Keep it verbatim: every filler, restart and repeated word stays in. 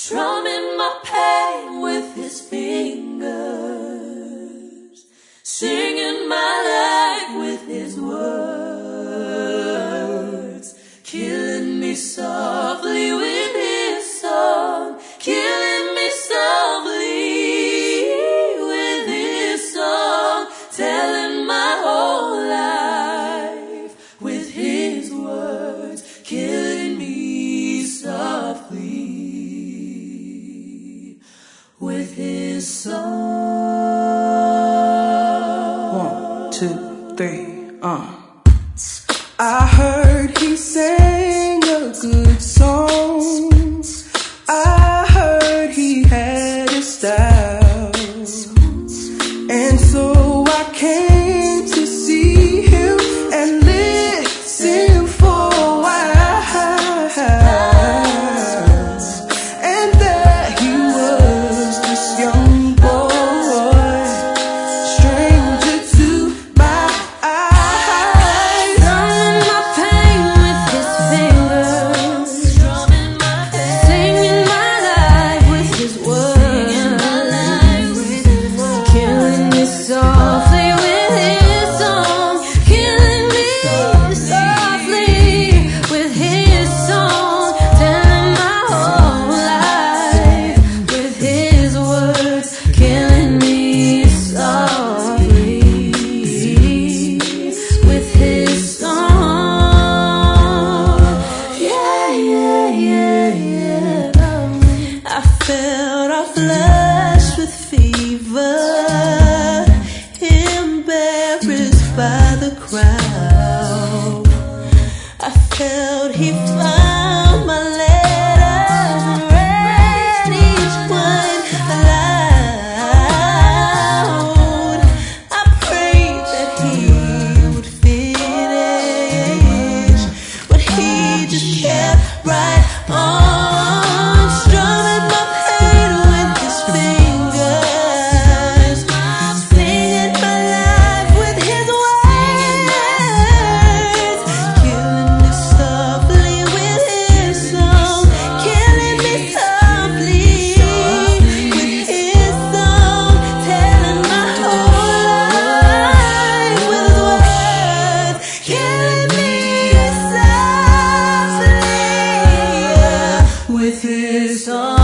strumming my pain with his fingers, singing my life with his words, killing me softly with his song, killing me softly with his song, telling my whole life with his words, killing me softly with his song. One, two, three, uh. I heard he sang a good song. I heard he had a style, and so I came to see him and listen for a while. And there he was, this young boy, stranger to my eyes, Strumming my pain with his fingers, strumming my pain, singing my life with his words, killing me softly with his song, killing me softly with his song, telling my whole life with his words, killing me softly with his song. Yeah, yeah, yeah, yeah. I felt our flesh with fever, embarrassed by the crowd. I felt he found my letters and read each one aloud. I prayed that he would finish, but he just kept right on, strumming my pain with his fingers, singing my life with his words, killing me softly with his song, killing me softly with his song, telling my whole life with his words, killing me softly with his song.